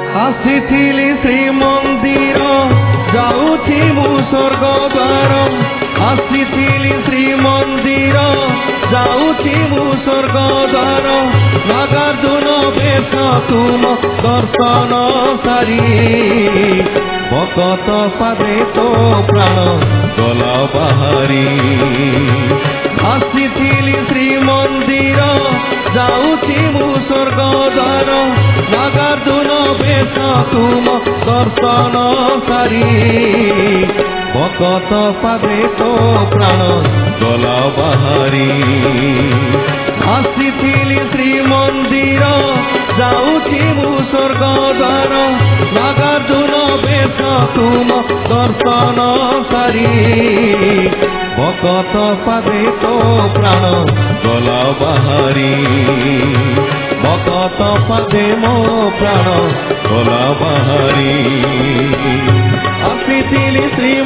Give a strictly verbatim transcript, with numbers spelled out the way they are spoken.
ଆସିଥିଲି ଶ୍ରୀମନ୍ଦିର ଯାଉଛି ମୁଁ ସ୍ୱର୍ଗ ଦ୍ୱାର ଆସିଥିଲି ଶ୍ରୀମନ୍ଦିର ଯାଉଛି ମୁଁ ସ୍ୱର୍ଗ ଦ୍ୱାର ନାଗାର୍ଜୁନ ବେଶ ତୁମ ଦର୍ଶନ ସାରି ଭକତ ପାଦେ ତୋ ପ୍ରାଣ ଗଲା ବାହାରି ଆସିଥିଲି ଶ୍ରୀମନ୍ଦିର ଯାଉଛି ମୁଁ ସ୍ୱର୍ଗ ଦ୍ୱାର ନାଗାର୍ଜୁନ ବେଶ ତୁମ ଦର୍ଶନ ସାରି ଭକତ ପାଦେ ତୋ ପ୍ରାଣ ଗଲା ବାହାରି ଆସିଥିଲି ଶ୍ରୀମନ୍ଦିର ଯାଉଛି ମୁଁ ସ୍ୱର୍ଗ ଦ୍ୱାର ନାଗାର୍ଜୁନ ବେଶ ତୁମ ଦର୍ଶନ ସାରି ଭକତ ପାଦେ ତୋ ପ୍ରାଣ ଗଲା ବାହାରି ଭକତ ପାଦେ ମୋ ପ୍ରାଣ ଗଲା ବାହାରି ଆସିଥିଲି ଶ୍ରୀ